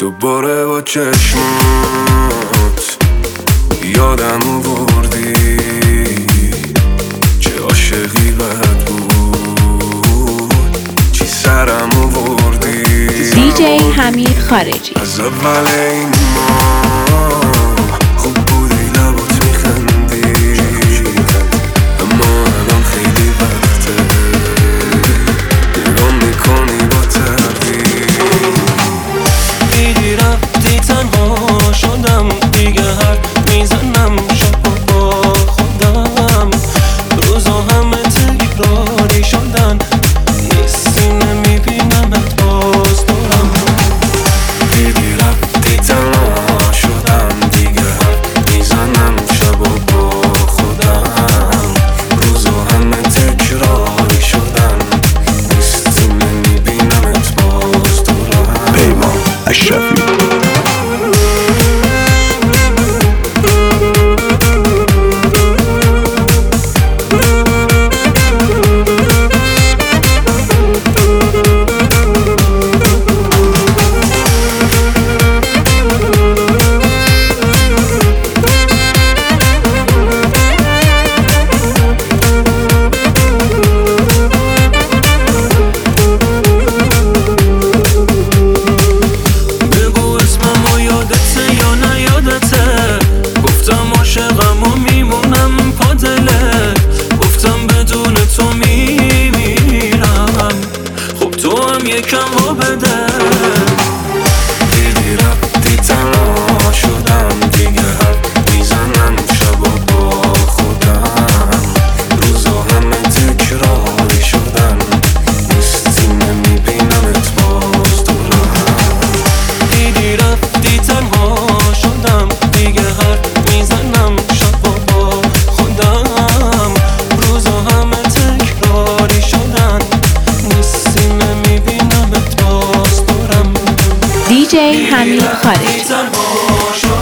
دوباره با چشمات یادم آوردی چه عاشقی بد بود، چی سرم آوردی. دیجی حمید خارجی. از اول این ماه خوب بودی، لبات میخندی، اما الان خیلی وقته نگام میکنی با تردید. دیدی رفتی تنها شدم دیگه، حرف میزنم شب با خودم، روزا همه تکراری شدن، نیستی نمیبینمت باز دارم. دیدی رفتی تنها شدم دیگه، حرف میزنم شب با خودم، روزا همه تکراری شدن، نیستی نمیبینمت باز دارم. پیمان اشرفی. گفتم عاشقم و میمونم پا دلت، گفتم بدون تو میمیرم، خب تو هم یکم وا بده. دیدی رفتی تنها شدم دیگه، حرف میزنم شب با خودم، روزا همه تکراری شدن، نیستی نمیبینمت باز دارم. دیدی رفتی تنها شدم دیگه، حرف میزنم شب با خودم، روزا همه تکراری شدن، نیستی نمیبینمت باز دارم. دیجی حمید خارجی. تنها شدم